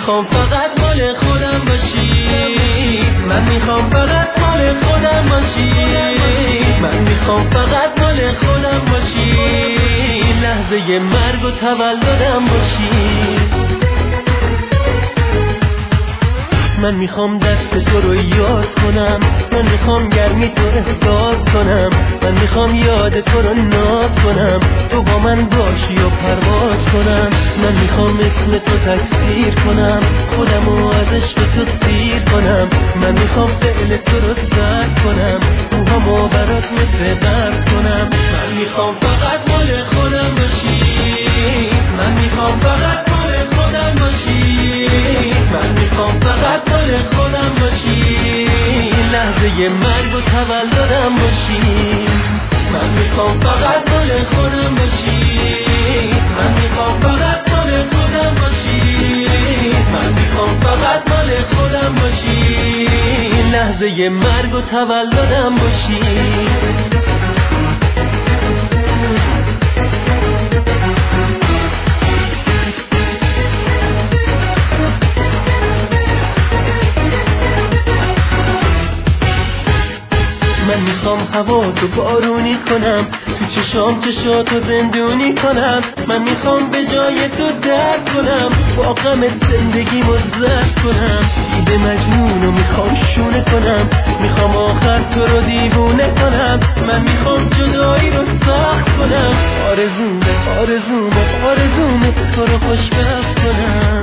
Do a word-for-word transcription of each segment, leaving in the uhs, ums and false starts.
میخوام فقط مال خودم باشی، من میخوام فقط مال خودم باشی، من میخوام فقط مال خودم باشی، لحظه مرگ و تولدم باشی. من میخوام دست تو رو یاد کنم، من میخوام گرمی تو احساس کنم، من میخوام یاد تو رو ناز کنم، تو با من باشی و پرواز کنم. من میخوام اسم تو تکثیر کنم، خودمو از عشق تو سیر کنم. من میخوام فعل تو رو سرد کنم، روحامو برات مثل برد کنم. من میخوام فقط مال خودم باشی، من میخوام فقط مال خودم باشی، من میخوام فقط مال خودم باشی، لحظه مرگ و تولدم باشی. من میخوام فقط مال خودم باشی، من میخوام فقط مال خودم باشی، من میخوام فقط مال خودم باشی، لحظه مرگ و تولدم باشی. من میخوام هوا تو بارونی کنم، تو چشام چشاتو زندونی کنم. من میخوام به جای تو درد کنم، با غم زندگیمو زرد کنم. دیده مجنونو میخوام شونه کنم، میخوام آخر تو رو دیوونه کنم. من میخوام جدایی رو سخت کنم، آرزومه آرزومه آرزومه تو رو خوشبخت کنم.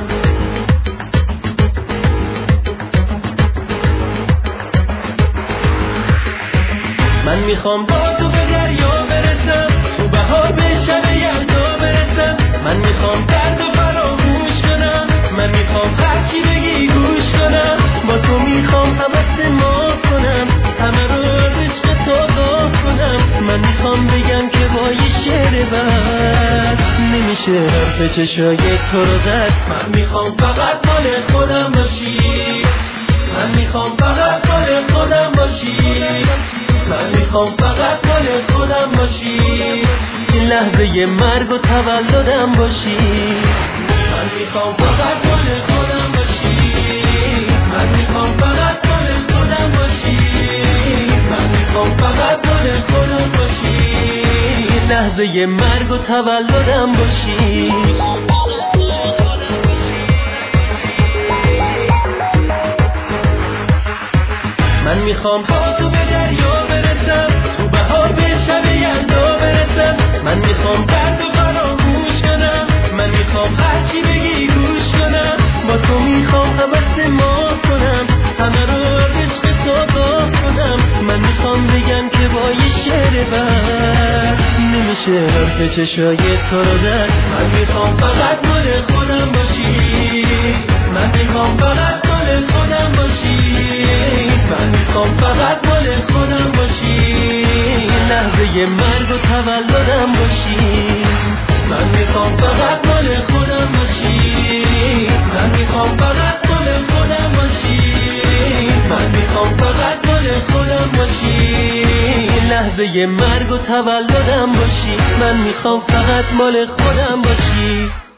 من میخوام با تو به دریا برسم، تو بهار به شب یلدا برسم. من میخوام درد و فراموش کنم، من میخوام هر چی بگی گوش کنم. با تو میخوام حوض ما کنم، همه رو از عشق تو آگاه کنم. من میخوام بگم که با یه شعر بس نمیشه حرف چشای تو رو زد. من میخوام فقط مال خودم باشی، من میخوام فقط مال خودم باشی، من میخوام فقط مال خودم باشی، این لحظه مرگ و تولدم باشی. من میخوام فقط مال خودم باشی، من میخوام فقط مال خودم باشی، من میخوام فقط مال خودم باشی، این لحظه مرگ و تولدم باشی. من میخوام با تو به دریا برسم، تو بهار به شب یلدا برسم. من میخوام درد و فراموش کنم، من میخوام هر چی بگی گوش کنم. با تو میخوام حوض ما کنم، همه رو از عشق تو آگاه کنم. من میخوام بگم که با یه شعر بس نمیشه حرف چشای تو رو زد. من میخوام فقط مال خودم باشی، من میخوام فقط مال خودم باشی، من میخوام فقط مال خودم باشی، لحظه مرگ و تولدم باشی. من میخوام فقط مال خودم باشی، من میخوام فقط مال خودم باشی، من میخوام فقط مال خودم باشی، لحظه مرگ و تولدم باشی. من میخوام فقط مال خودم باشی.